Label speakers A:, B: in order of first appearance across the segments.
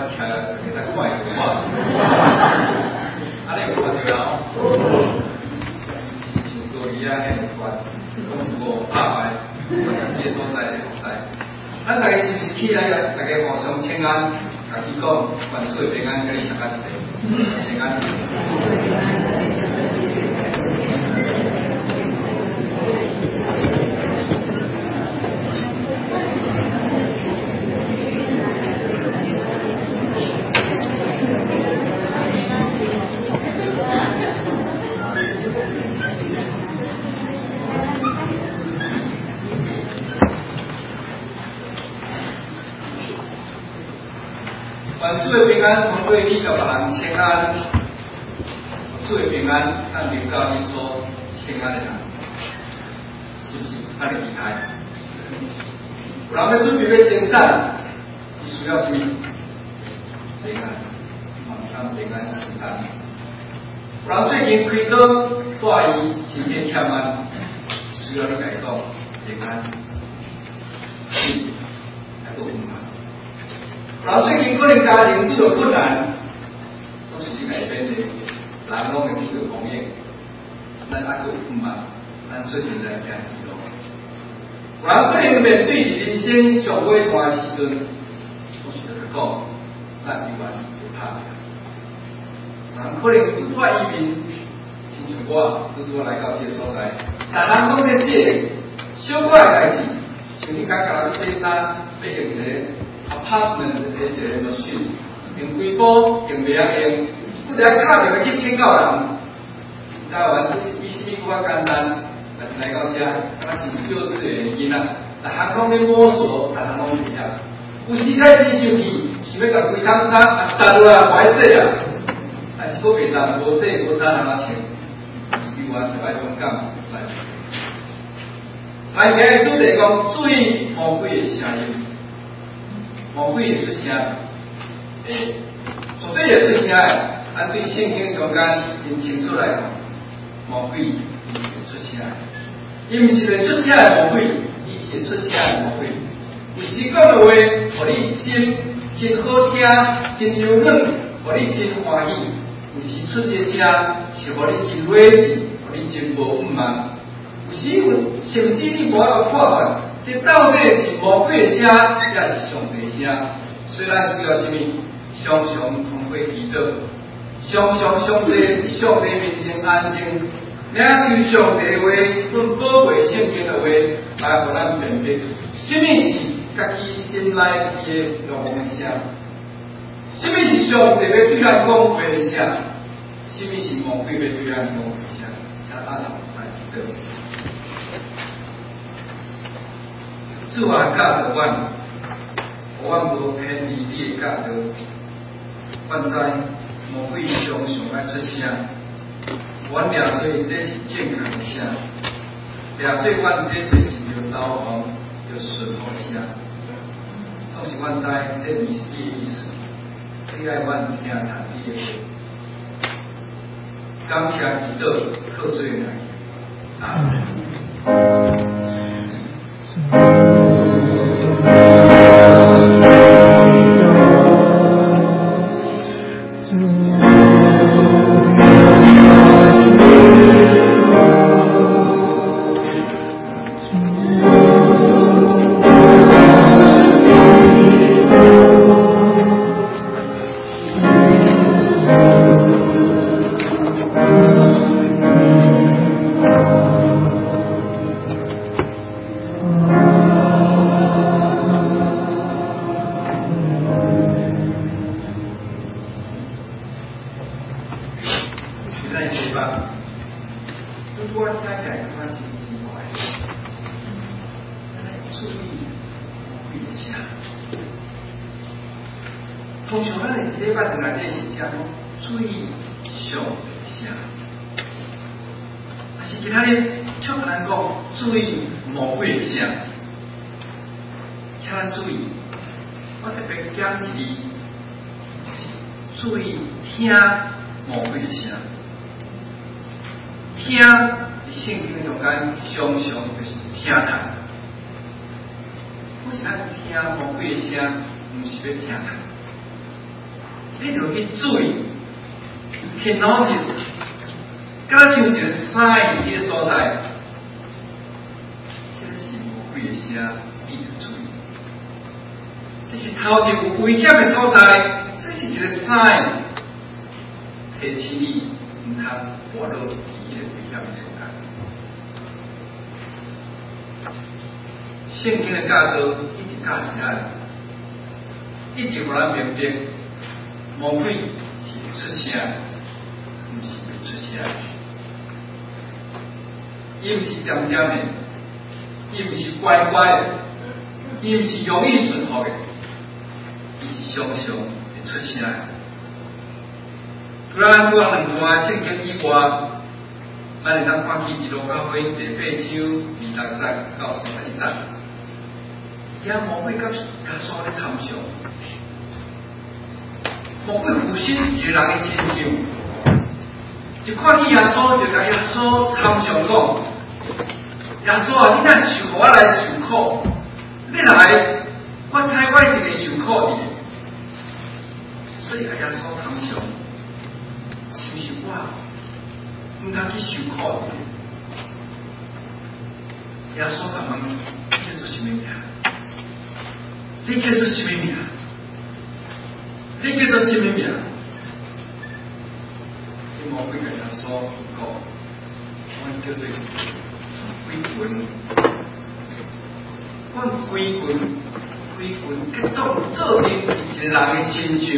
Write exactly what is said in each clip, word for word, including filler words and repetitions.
A: 呃，给他怪有话，啊，你有看到啊？像做伊啊，很关，总是无拍牌，这所在的所在。咱大家是不是起来个？大家互相请安，家己讲万岁平安，跟你相干济，请安。万岁平安，同对你甲别人请安。岁平安，按领导你说请安的人，是不是安尼厉害？有人要准备要生产，伊需要什么？平安，望咱平安生产。有人最近开刀，带伊身体欠安，需要你来讲平安。是，还都唔好。然后最近可能家庭遇到困难，总是去改变的，人拢会遇到风险，咱阿个唔忙，咱最近来行记录。然后可能面对人生上尾段的时阵，总是在讲，咱永远不怕。人可能拄破移民，亲像我拄拄来到这个所在，但人讲这些小可的代志，像你讲甲人洗衫，要用一个。apartment 的一个 machine， 用几波用袂晓用，不得敲着去请教人。台湾比什么更加简单，但是来到这，敢若是幼稚园囡仔，逐项拢咧摸索，逐项拢袂晓。有时太真生气，想要甲规桶衫啊搭落来歹洗啊，但是佫袂当无洗无衫通啊穿，是永远就爱勇敢来。来，今日主题讲注意魔鬼的声音。魔鬼会出声，诶，从这也出声诶，咱对圣经中间真清楚来讲，魔鬼伊是会出声，伊毋是会出声诶魔鬼，伊是会出声诶魔鬼。有时讲诶话，互你心真好听，真柔软，互你真欢喜；有时出这声，是互你真理智，互你真无五万。有时有，甚至你无法判断，这到底是魔鬼诶声，也是上帝诶声。所以咱需要什么？常常通过祈祷，常常上帝上帝面前安静，领受上帝诶话，阮宝贝圣经诶话，来互咱辨别，什么是家己心内伊诶lòng诶声，什么是上帝要对咱讲话诶声，什么是魔鬼要对咱讲话诶声，请大家来祈祷。主啊，教导阮，阮无偏离你的教导。阮知魔鬼常常爱出声，阮掠做这是正确的声，掠做阮这就是着导航、着顺服声。总是阮知这毋是你的意思，你爱阮听从你的话。感谢祈祷，靠做来，阿门。通常咱礼拜堂内底是讲注意上帝声，但是其他咧却不能讲注意魔鬼的声，请咱注意，我特别讲一字，注意听魔鬼的声，听圣经的中间常常就是听他，我是咱听魔鬼的声，唔是要听他。 你就去注意，去 notice， 敢若像一个 sign 迄个所在，这是魔鬼的声，你就注意。这是头一有危险的所在，这是一个 sign， 提醒你唔通活落伫迄个危险的中间。圣经的教导一直教示咱，一直互咱明白，魔鬼是会出声，唔是袂出声。伊唔是点点的，伊唔是乖乖的，伊唔是容易顺服的，伊是常常会出声的。突然拄啊两段圣经以外，咱会当看起伫路加福音第八章二十节到三十一节。也魔鬼甲耶稣咧参详，魔鬼附身一个人的身上，一看见耶稣就甲耶稣参详讲：耶稣啊，你若受苦，我来受苦，你来，我猜我一定会受苦的。所以甲耶稣参详，是毋是我毋通去受苦的？耶稣甲问：你做什么名？你叫做什么名？你叫做什么名？你魔鬼甲耶稣讲，我叫做鬼魂，我鬼魂，鬼魂结当做伫一个人的身上，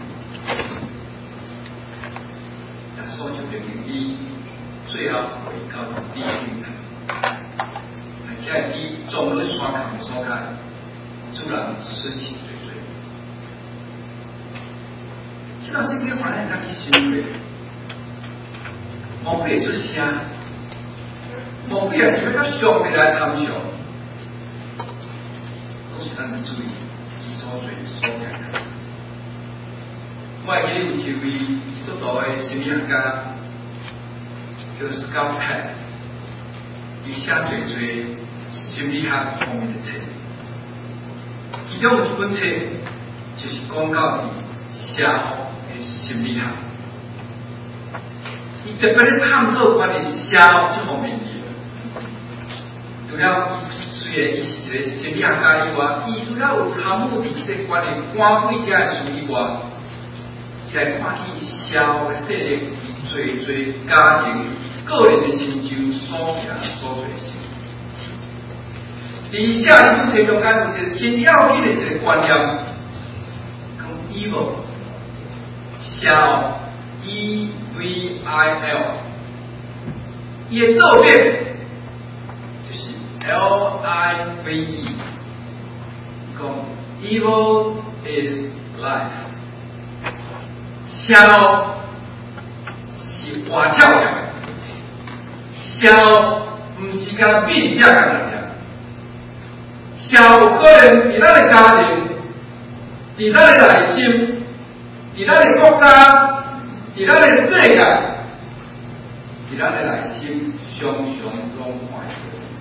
A: 耶稣就命令伊最后回到地狱来，而且伫众人山坎所在。主人失去罪罪，这道圣经反而咱去想过，魔鬼会出声，魔鬼也是要甲上帝来参详，都是咱要注意伊所做所行的。我会记得有一位足大的心理学家，叫 Scott Peck， 伊写侪侪心理学方面的册。其中有一本册，就是讲到社会的心理学，伊特别咧探讨关于社会这方面的。除了伊虽然伊是一个心理学家以外，伊除了有参与伫即个关于官贵者的事以外，伊来看起社会的势力，伊最最家庭、个人的成就所行所做的事。伫写这本册中间有一个真要紧的一个观念，讲 evil， 社会 E V I L， 伊的倒变就是 L I V E， 讲 evil is life， 社会是活跳跳的，社会唔是干变样的。社有可能伫咱的家庭，伫咱的内心，伫咱的国家，伫咱的世界，伫咱的内心，常常拢看到。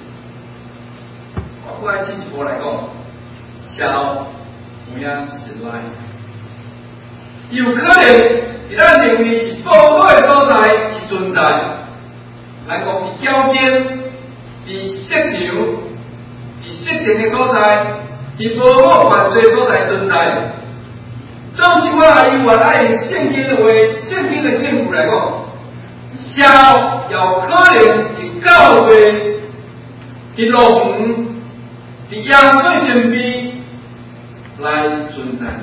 A: 我我爱进一步来讲，社有影是 life， 有可能伫咱认为是宝贵的所在是存在，来讲伫条件，伫色场。色情的所在，伫无我犯罪所在存在，总是我来以原爱用圣经的话、圣经的证据来讲，社有可能伫教会、伫路园、伫耶稣身边来存在。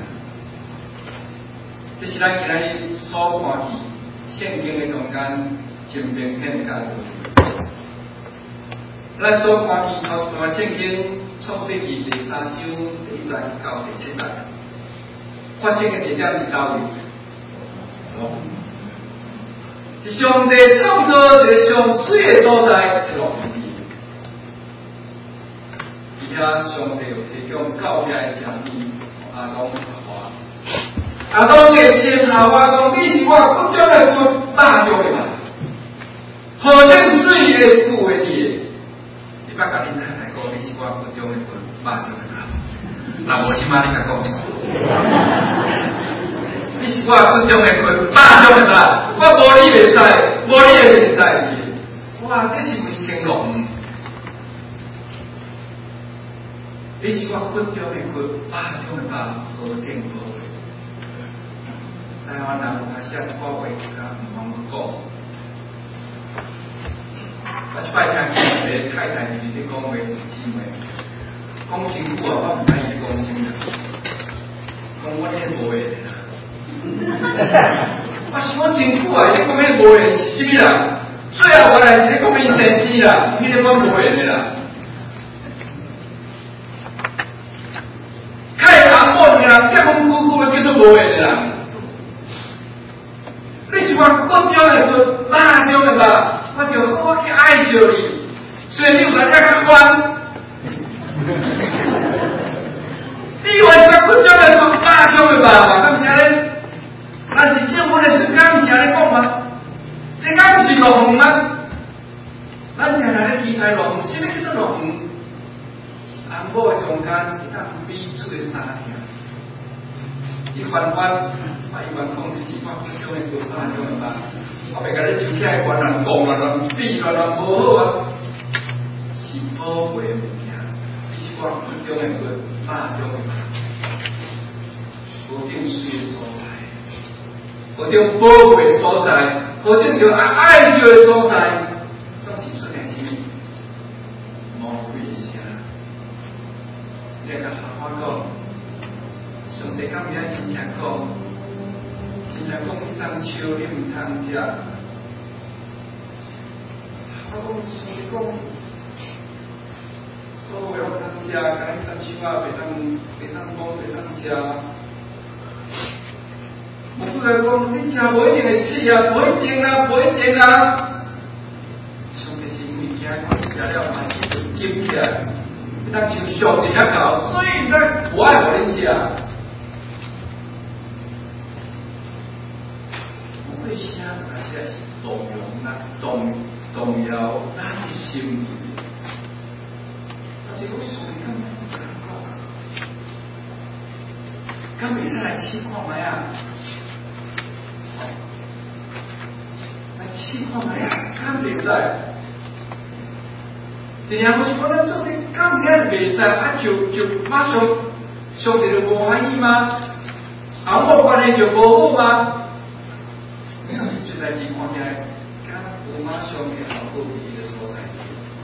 A: 这是咱今日所看见圣经的中间真明显的教导。咱所看见头段圣经创世纪第三章第一节到第七节，发生的地点是叨位？哦，是上帝创造一个上水的所在的路边。而且上帝有提供教会的奖励，阿当夏娃。阿当的亲夏娃讲：你是我骨中的骨，肉中的肉，何等水的富的地？你别甲恁太太讲，你是我骨中的骨，肉中的肉。那无即马你甲讲一句，你是我骨中的骨，肉中的肉，我无你袂使，无你也袂使。哇，这是有成龙。你是我骨中的骨，肉中的肉，何等可贵！台湾人有写一句话，一家唔通讲。我一摆听一个太太伫咧讲话，一姊妹讲真久啊，我唔知伊讲啥物，讲我咧无闲啦。我想讲真久啊，伊讲迄无闲是啥物啦？最后原来是咧讲伊生死啦，迄个我无闲的啦。开人某个人结婚久久的叫做无闲的啦。你是我骨中的骨，肉中的肉。我就好好去爱惜你，所以你有来遮较宽。你以为是骨中的骨，肉中的肉嘛？敢是安尼？但是结婚的时间是安尼讲吗？这敢不是落雨吗？咱定来咧期待落雨，什么叫做落雨？安某的中间会当彼此的相听。伊翻翻，把伊翻讲，你是我骨中的骨，肉中的肉。我袂甲你抽起来，原人讲啦，人比原人无好啊，是宝贵的物件。你是我骨中的骨，肉中的肉，何等水的所在，何等宝贵的所在，何等叫爱惜的所在，总是出现什么魔鬼的声。你甲好好讲，上帝敢毋免真正讲？真正讲迄张树你毋通食，我讲是讲所有拢通食，甲迄张树啊袂当袂当讲袂当食。我过来讲，你食无一定会死啊，无一定啊，无一定啊。上帝是因为惊讲食了嘛，就金起来，迄张树上伫遐搞，所以咱无爱互你食。这些那些是动摇咱动动摇咱的心意，但是我上帝敢是这样讲，敢袂使来试看卖啊？来试看卖啊？敢袂使？然后我是讲咱做这敢袂袂使啊？就就马上上帝就无欢喜吗？啊，我关系就无好吗？在地看起来，敢有马上会好过伊的所在。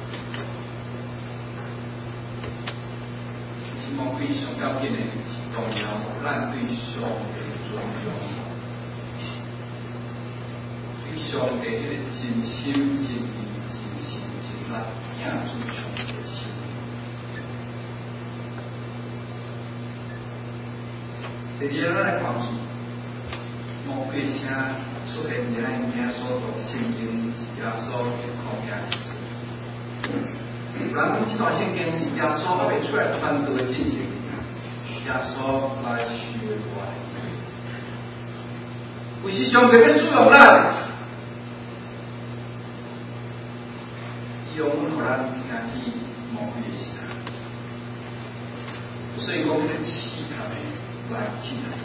A: 是魔鬼上要变的动摇，咱对上帝尊重，对上帝迄个真心真意、真心真力、敬主上帝的心。第二，咱来看伊魔鬼声。出现伫咱物件所读圣经是耶稣的抗命之处。人讲这段圣经是耶稣还未出来传道的进程，耶稣来受的活。为是上帝要使用咱，伊用互咱听去魔鬼的声，所以讲迄个试探的来试探。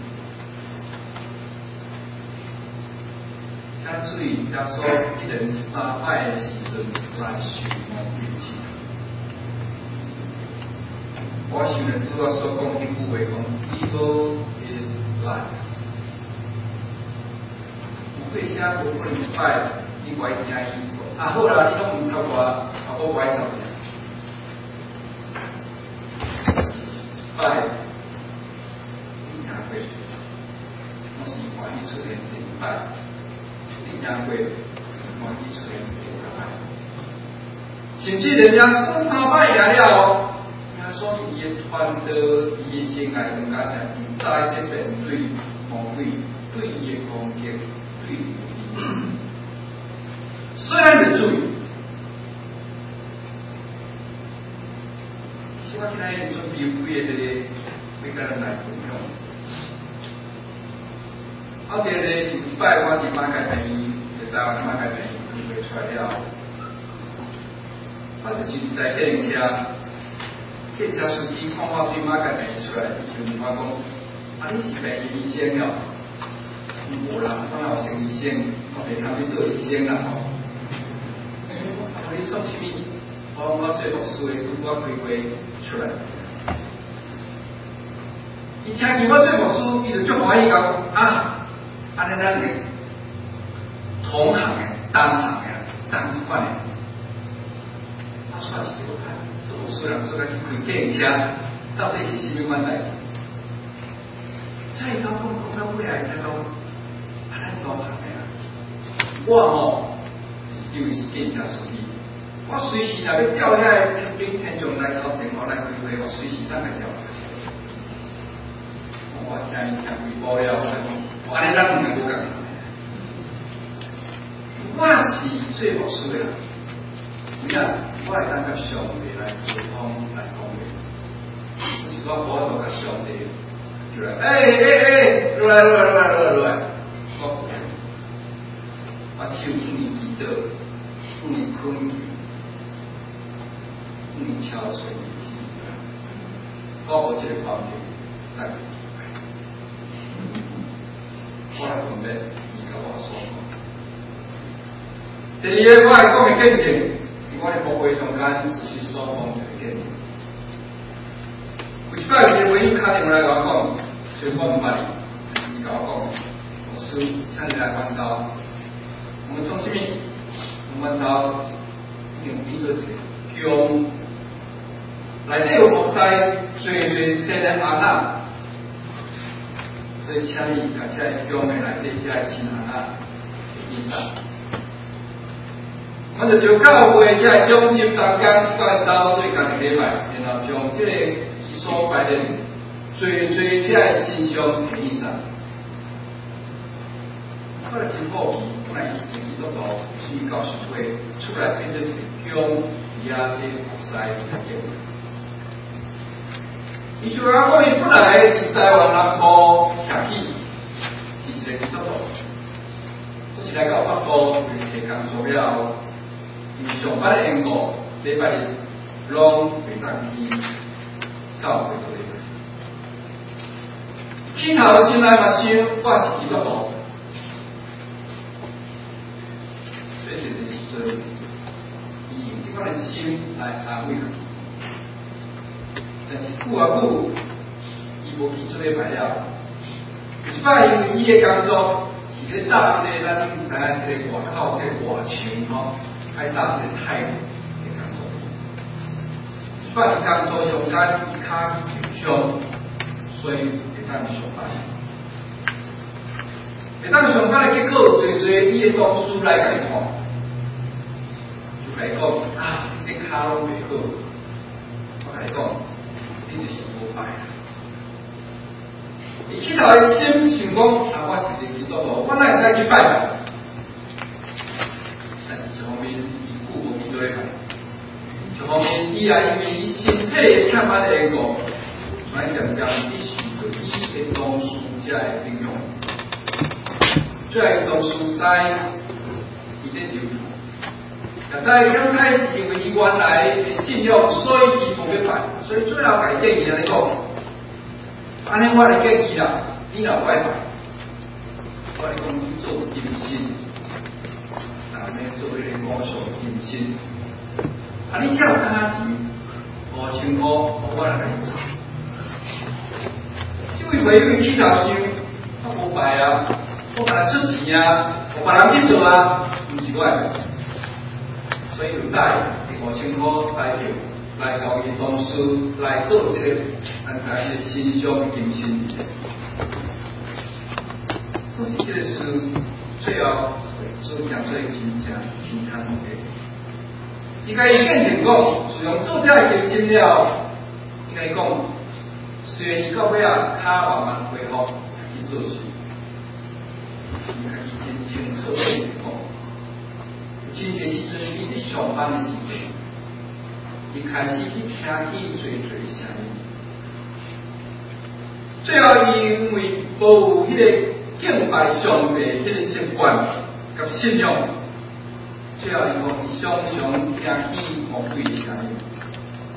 A: 咱注意，耶稣一人三摆的时阵来受魔鬼的试探。我想咧，拄我所讲迄句话讲 ，evil is life。魔鬼写无可能一摆，你怪听伊，啊好啦，你拢唔插我，啊我怪插你。一摆，你听过，我是欢喜出现第一摆。听过，我去出现第三摆，甚至人家说三摆赢了，人家说伊的传道、伊的生涯中间呢，伊再一面对魔鬼、对伊的攻击、对伊的虽然是注意，其实我今日准备有几个咧，要甲咱来分享。啊，这个是一摆我伫马街平，在台湾马街平准备出来了，啊，就真台客车，客车司机看我对马街平出来，伊就问我讲：啊，你是平医医生了？ 无啦，我有生医生，我袂通去做医生啦吼。我你做啥物？我我做牧师的，我开会出来。伊听见我做牧师，伊就足欢喜讲啊，安尼咱诶同行诶、同行诶、同一款诶，我算是一个看，做牧师人做甲去开电车，到底是啥物款代志？再到讲讲到尾来才讲，啊，咱同行诶啊，我吼因为是电车司机。我随时若要调遐个天兵天将来头前我来开会，我随时当来调。我听伊听几步了，我讲，我安尼咱两个讲，我是做牧师的人，你看，我会当甲上帝来沟通来讲话，不是我我都甲上帝就来，哎哎哎，落来落来落来落来落来，我我手不能祈祷，不能困去。不能敲碎仪器，我无这个方面，来，我来分辨伊甲我所讲。第二个，我来讲的见证，是我的服会中间实际所讲的见证。有一摆，有一个朋友打电话来甲我讲，虽然我唔捌伊，伊甲我讲，老师，请你来阮兜，我们做啥物？我们阮兜已经变做一个姜。内底有服侍最最新的阿仔，所以请你甲这个姜的内底这个新阿仔医生，我就招教会这个奖金当间到到做家己礼拜，然后将这个伊所摆的最最这个新香给医生。我来真好奇，本来是自己做到去教训会出来变成一个姜伊啊这个服侍的结果。伊就讲，我伊本来伫台湾南部徛起，是一个基督徒，就是来到北部就是工作了，因为上班的缘故，礼拜日拢袂当去教会做礼拜。起头心内嘛想，我是基督徒，所以这个时阵，伊用这款的心来安慰他。但是久啊久，伊无去做礼拜了。有一摆因为伊的工作是咧搭这个咱知影这个外口这个外墙吼，爱搭这个太阳的工作。一摆伊工作中间伊骹去受伤，所以会当上班。会当上班的结果，最最伊的同事来甲伊看，就甲伊讲啊，你这骹拢袂好。我甲伊讲。你就是无拜啦！伊起头的心想讲，啊，我是一个基督徒，我哪会使去拜拜？但是一方面，伊久无去做礼拜；一方面，伊也因为伊身体欠安的缘故，所以渐渐伊受到伊的同事遮的影响。最后，同事知伊咧受苦，也知刚才是因为伊原来的信仰，所以伊无去拜。所以最后甲伊建议安尼讲，安尼我来建议啦，你若拜拜，我来讲你做金星，啊，你做迄个魔术金星，啊，你想有当下钱，五千块，我来甲你做。这位朋友起头想，我无拜啊，我甲他出钱啊，我别人去做啊，毋是我的，所以就带五千块带去。来交伊同事来做这个安在的新香的金星，可是这个事最后所讲做真正天参的。伊甲伊见证讲，自从做这个金星了，伊甲伊讲，虽然伊到尾啊骹慢慢恢复去做事，伊甲伊真清楚地讲，真侪时阵伊伫上班的时阵。伊开始去听起最最声音，最后伊因为无有迄个敬拜上帝迄个习惯甲信仰，最后伊讲伊常常听起魔鬼的声音。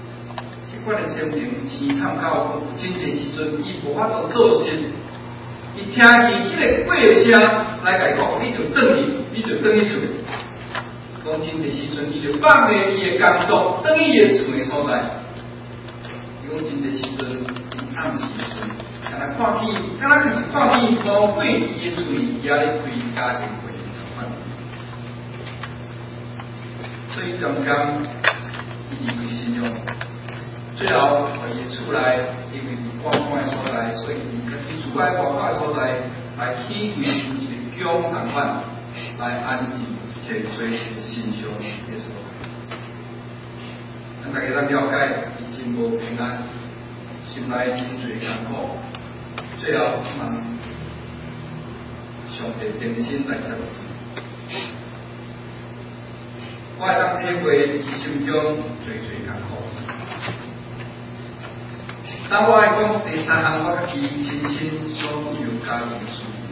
A: 迄款的情形凄惨到真侪时阵伊无法度做事， 伊听见迄个过声来甲伊讲，你就转去，你就转去厝。讲真侪时阵，伊就放下伊的工作，转去伊的厝的所在。伊讲真侪时阵，暗时阵，敢若看见，敢若就是看见魔鬼伊的厝里也咧开家庭会相款。所以刚刚伊离开信仰，最后回伊厝内，因为伫关关的所在，所以伊家己厝内关关的所在来起为一个姜相款，来安置一个最信仰的所在。咱大家咱了解，伊真无平安，心内真侪艰苦，最后望上帝定心来接。我会当体会伊心中最最艰苦。当我爱讲第三项，我家己亲身所有家庭事业，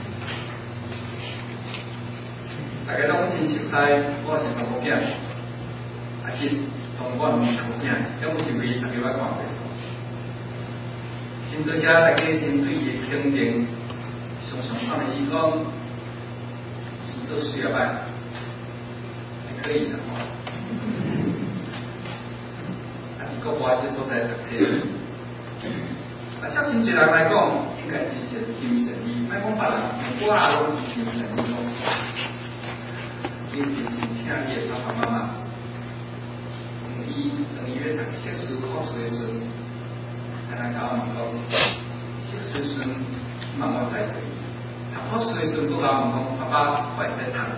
A: 大家拢真熟悉，我是查某囝，啊，即同我两个查某囝，了有一位大家捌看过。真多谢大家针对伊的肯定，常常看的伊讲，是做事业办。可以的，啊，伫国外这所在读册，啊，像真侪人来讲，应该是善心善意，莫讲别人，我也拢是真善意咯。因真真听伊的爸爸妈妈，从伊从伊咧读硕士考试的时阵，跟他甲我问讲，硕士时阵慢慢栽培，读考试的时阵，佫甲我问讲，爸爸，我会使读。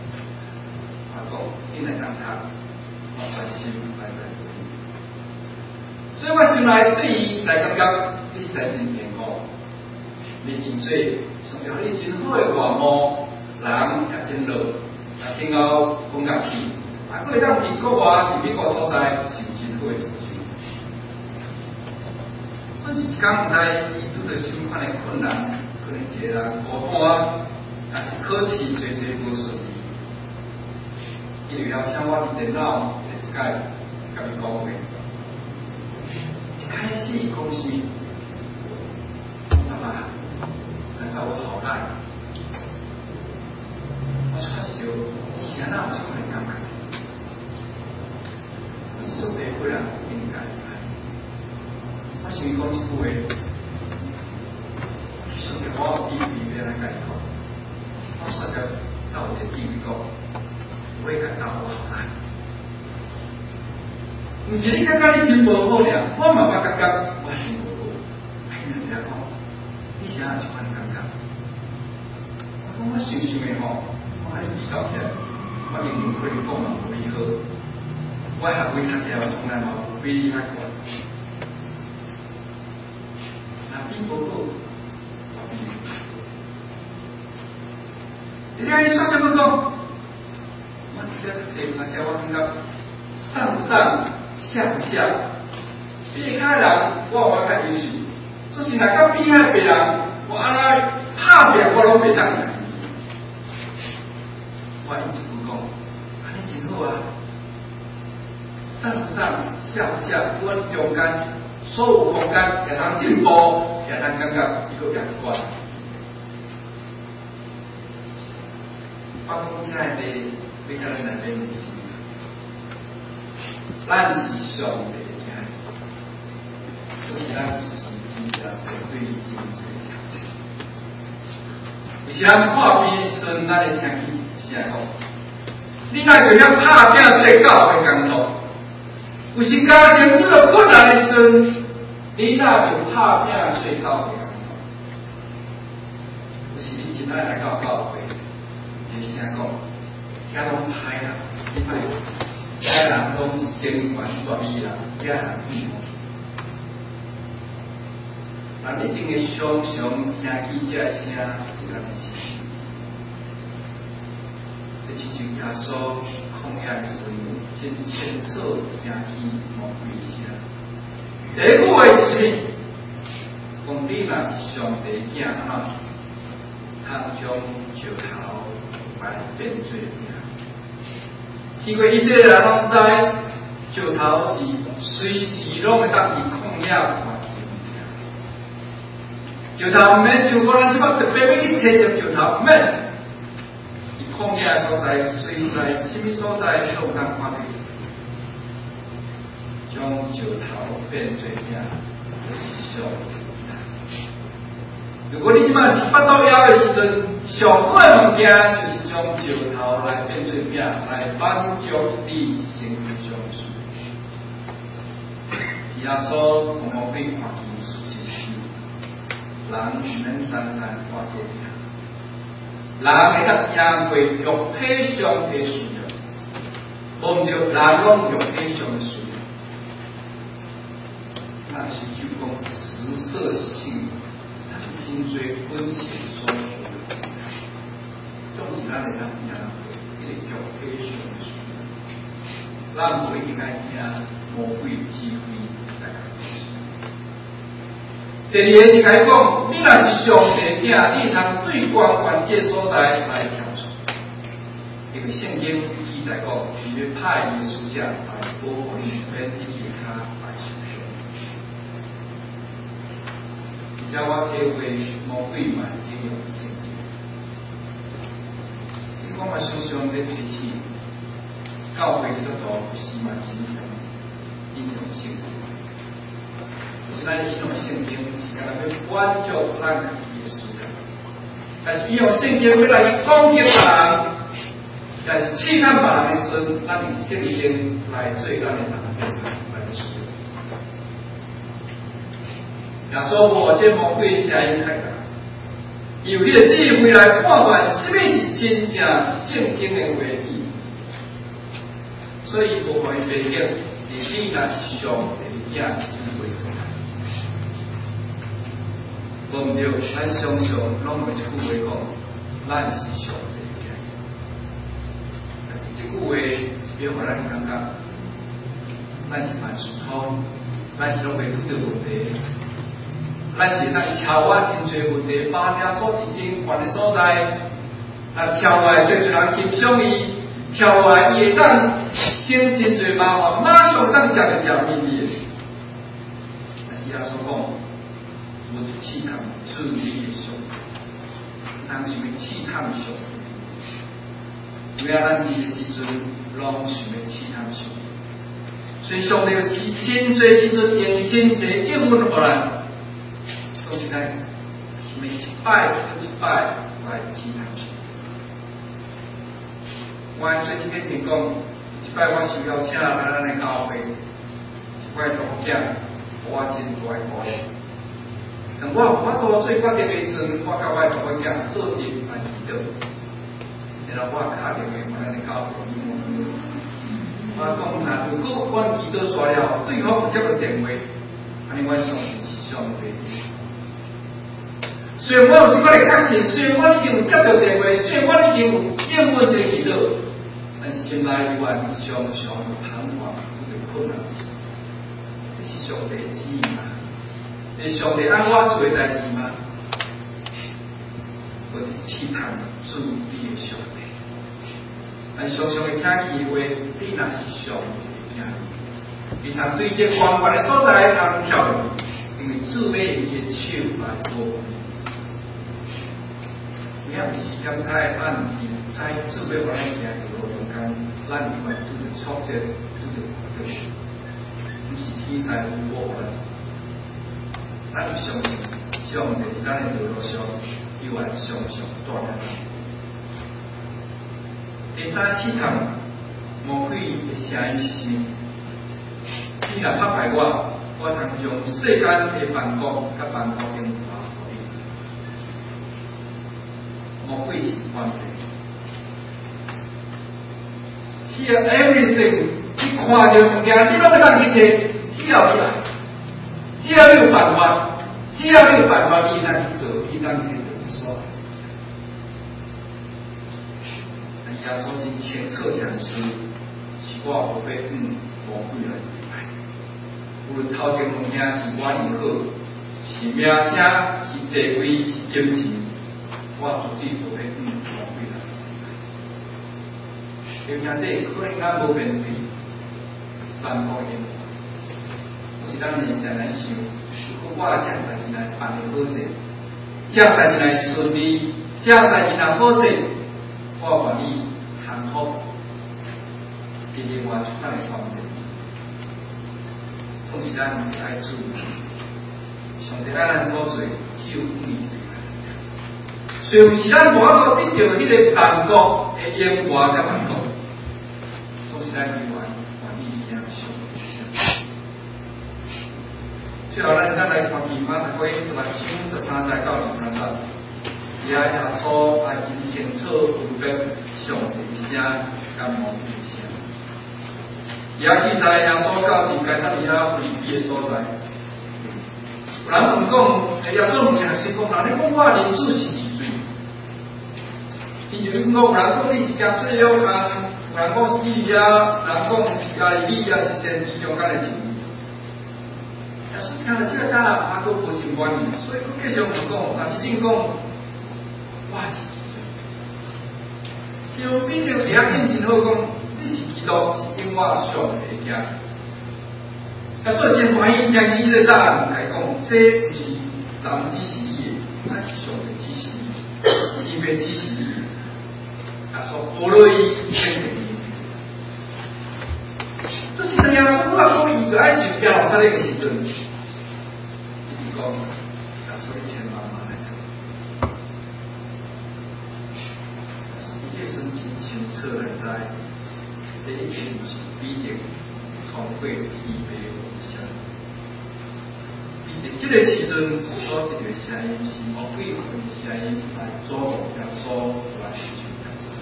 A: 你来当他，我专心来在。所以我心内对伊来感觉，你实在真天高，你是最上条你真好的外貌，人也真老，也真够讲家己，啊，佫会当伫国外伫美国所在受真好的助手。阮是讲毋知伊拄着什么款的困难，可能一个人孤单，也是考试侪侪无顺利。伊就要请我伫电脑的时间，甲伊讲话。一开始伊讲啥物？爸爸，难道我好烂？我确实着，你是安那有啥款感觉？这是做白虎人应该的。我想伊讲一句话，上帝我有义务要来甲伊讲，我确实照一个义务讲。我会感到我好难，唔是你感觉你真无好呀，我嘛捌感觉我真无好。哎，人家讲，你是安怎款感觉？我讲我想想的吼，我安尼比较起来，我英文可能讲嘛无你好，我学会读起来从来嘛无比你遐悬。那比无好，我比。你看你上下不中。这这那些我感觉上上下下，比他人我我较优秀，就是若到比遐别人，我安尼拍拼我拢袂当赢。我用一句讲，安尼真好啊！上上下下，阮中间所有空间也通进步，也通感觉伊个赢一关。我讲亲爱的。你看咱内面的是，咱是上帝的囝，就是咱是真正面对真侪挑战。有时咱看片的时阵，咱会听见啥讲？你若就要拍拼做教会工作，有时家庭遇到困难的时阵，你若就拍拼做教会工作，有时你真爱来到教会，一个声讲。遐拢歹啦，你歹，遐人拢是精权专利啦，遐人屁毛。咱一定会常常听见这声，有咱的心。这亲像耶稣旷野的时阵，真清楚听见魔鬼声。第一句话是：讲你若是上帝囝啊，通将石头来变做饼。因为以色列人拢知，石头是随时拢会当伫旷野环境。 石头毋免像我咱即摆特别要去找一石头，毋免。伊空野所在，随在什么所在都有通看到。将石头变做饼，就是上主。如果你即摆是腹肚枵的时阵，上好的物件就是将石头来变做饼，来满足你生活上的需要。耶稣同魔鬼看见事实，人毋免单单看到饼，人会得赢过肉体上的需要，无毋着人拢肉体上的需要。那是就讲实色性，真侪本性所属的，总是咱会当听迄个肉体上的需要，咱唔应该听魔鬼指挥来讲。第二个是来讲，你若是上帝饼，你通对关关键所在来挑出，因为圣经记载讲，伊要派伊的使者来保护你，免你其他来受伤。而且我体会魔鬼嘛应用圣经，你讲我常常咧提起，教会里头有时嘛真用应用圣经。就是咱应用圣经是干那要关注咱自己的需要，但是应用圣经要来去攻击别人，但是试探别人的时，咱用圣经来做咱的人来的需要。耶稣无这魔鬼声音太大，有迄个智慧来判断什么是真正圣经的话语，所以无可以变形，而你若是上帝的子为同。无毋对，咱常常拢有一句话讲，咱是上帝的子。但是这句话是表互咱感觉，咱是蛮疏通，咱是拢袂拄着问题，咱是咱超越真侪问题，把遐所伫真悬的所在，啊跳来最侪人欣赏伊，跳来伊会当省真侪麻烦，马上当食就食面面。但是耶稣讲。我是试探自己的上帝，当想要试探上帝，为了咱自己的时阵，拢想要试探上帝。所以上帝是真侪时阵用真侪应允互咱，都是咱每一摆又一摆来试探上帝。我按最前面听讲，一摆我需要请来咱的教会，一摆查某囝，我真大的鼓励。但我我多做决定的时，我甲我的查某囝做阵来祈祷，然后我打电话回咱的教会，我讲那如果阮祈祷煞了，对方有接到电话，安尼我相信是上帝。虽然我有这个的确信，虽然我已经有接到电话，虽然我已经有应允这个祈祷，但是心内依然是常常有彷徨，有困难事，这是上帝的旨意嘛？是上帝按我做的代志吗？我是试探主你的上帝。但常常会听见话，你若是上帝的囝，你通对这关键的所在通跳入，因为主要伊的手来保护你。你也毋是刚才按在主要我咱行的路中间，咱以为拄着挫折，拄着困难，毋是天才有保护咱。咱相信上帝在咱的道路上，有按常常带领咱。第三试探，魔鬼的声音是什么？你若拍败我，我通将世间的万国甲万国应还给你。魔鬼是反对。Hear everything， 你看到物件，你拢会当去摕，只要你来。只要你有办法，只要你有办法，你当去做，你当去做。耶稣是清澈讲师，是我无被嗯魔鬼来害。无论头前物件是我认可，是名声，是地位，是金钱，我绝对无被嗯魔鬼来害。就像这可能咱无面对万国因。是咱人常来想，如果我讲，但是来办的好势， 这代志来顺利，这代志若好势，我愿意幸福，是另外一款的方面。总是咱爱注意，上帝爱咱所做，只有五年。虽然是咱无法度得到迄个万国的言外甲万国，总是咱永远愿意听上帝。最后，咱咱来看《马太福音》十六章十三节到二十三节，也耶稣爱真清楚分别上帝声甲魔鬼声。也记载耶稣到伫该撒利亚腓立比的所在，有人问讲，耶稣问耶稣讲：，人你讲我人子是几岁？伊就讲，有人讲你是耶稣了工，有人讲是以利亚，有人讲是加利利，也是先知中间的一位。耶稣听了这个答案，他都无真满意，所以佢继续问讲：，但是恁讲我是几岁？是比着比较认真好讲，你是基督，是因我上帝的囝。耶稣真欢喜听伊这个答案来讲，这不是人指示伊的，那是上帝指示伊，天边指示伊。耶稣无落伊肯定伊。这是人耶稣话讲，伊个爱就亚罗撒勒个时阵，伊就讲耶稣你千万万来做。伊个神经清澈来知，这一定是必定通过预备的想。伫这个时阵所得的声音是魔鬼用声音来阻挡耶稣来寻求耶稣。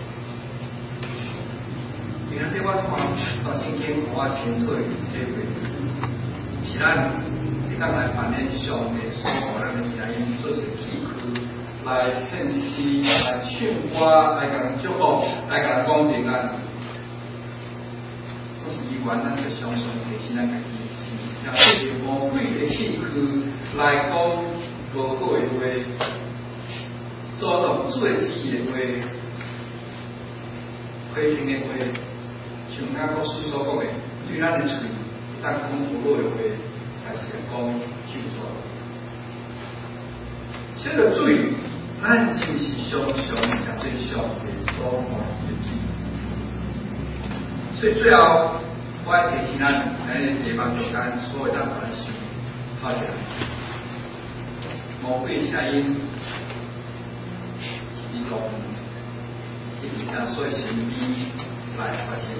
A: 因此，我看到圣经，我清楚的体会，是咱会当来反映上帝所予咱的声音，做一个器具来献诗、来唱歌、来甲人祝福、来甲人讲平安。这是以原咱就相信提醒咱家己。像这个魔鬼的器具来讲无好的话，阻挡主的旨意的话，批评的话，像咱国师所讲的，对咱的嘴，咱讲无好的话，还是讲救助。这个罪，咱是不是常常甲对上帝所欢喜的罪？所以最后。我爱提醒咱，咱的地方中间所有咱把它想好起来。魔鬼的声音是利用是以咱所有神秘来发现。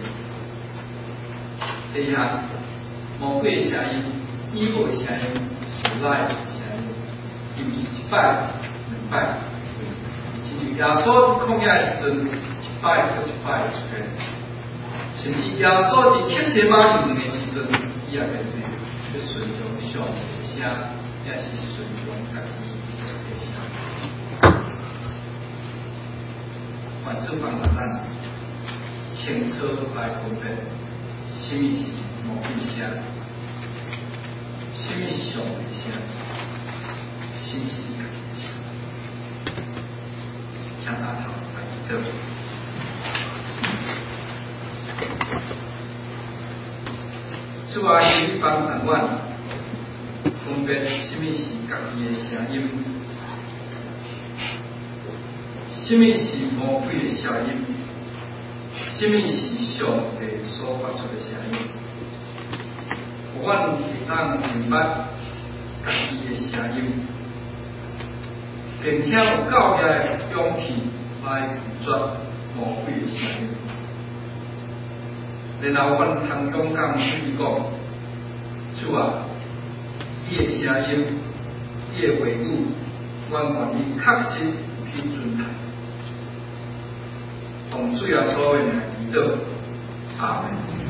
A: 第一项，魔鬼的声音、异的声音、属赖的声音，伊毋是一摆、两摆，亲像耶稣抗议的时阵，一摆又一摆出现。甚至耶稣伫天邪马里的时阵，伊也面对去顺从上帝的声，也是顺从家己的声。反正帮助咱清楚来分辨，什么是魔鬼声，什么是上帝声，什么是家己声。听阿头来祈祷。主啊，求你帮助阮分辨什么是家己的声音，什么是魔鬼的声音，什么是上帝所发出的声音。互阮会当明白家己的声音，并且有够格的勇气来拒绝魔鬼的声音。然后，阮通勇敢对伊讲：主啊，你的声音，你的话语，阮愿意确实去遵行。奉主耶稣的名祈祷，阿门。